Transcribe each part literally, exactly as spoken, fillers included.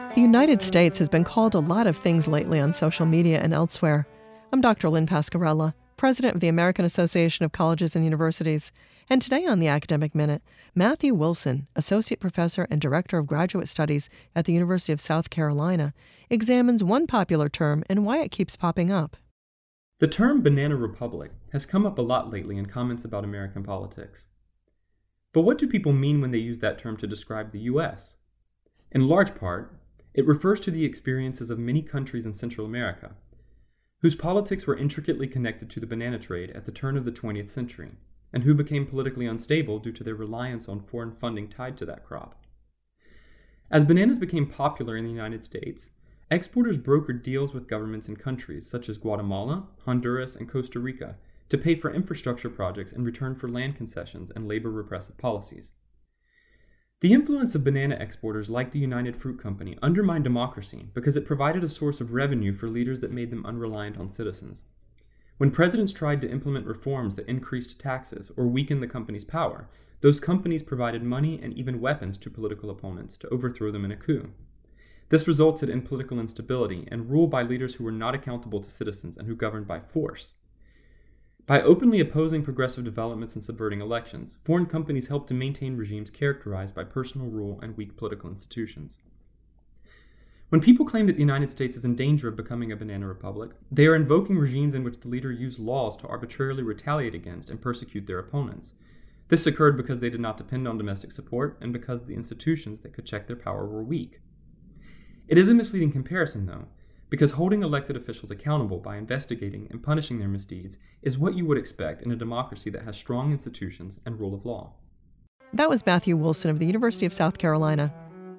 The United States has been called a lot of things lately on social media and elsewhere. I'm Doctor Lynn Pasquarella, president of the American Association of Colleges and Universities. And today on the Academic Minute, Matthew Wilson, associate professor and director of graduate studies at the University of South Carolina, examines one popular term and why it keeps popping up. The term banana republic has come up a lot lately in comments about American politics. But what do people mean when they use that term to describe the U S? In large part, it refers to the experiences of many countries in Central America, whose politics were intricately connected to the banana trade at the turn of the twentieth century, and who became politically unstable due to their reliance on foreign funding tied to that crop. As bananas became popular in the United States, exporters brokered deals with governments in countries such as Guatemala, Honduras, and Costa Rica to pay for infrastructure projects in return for land concessions and labor repressive policies. The influence of banana exporters like the United Fruit Company undermined democracy because it provided a source of revenue for leaders that made them unreliant on citizens. When presidents tried to implement reforms that increased taxes or weakened the company's power, those companies provided money and even weapons to political opponents to overthrow them in a coup. This resulted in political instability and rule by leaders who were not accountable to citizens and who governed by force. By openly opposing progressive developments and subverting elections, foreign companies helped to maintain regimes characterized by personal rule and weak political institutions. When people claim that the United States is in danger of becoming a banana republic, they are invoking regimes in which the leader used laws to arbitrarily retaliate against and persecute their opponents. This occurred because they did not depend on domestic support and because the institutions that could check their power were weak. It is a misleading comparison, though, because holding elected officials accountable by investigating and punishing their misdeeds is what you would expect in a democracy that has strong institutions and rule of law. That was Matthew Wilson of the University of South Carolina.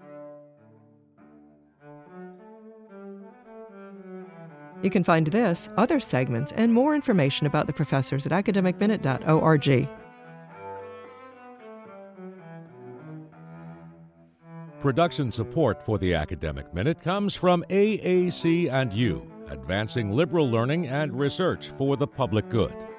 You can find this, other segments, and more information about the professors at academic minute dot org. Production support for the Academic Minute comes from A A C and U, advancing liberal learning and research for the public good.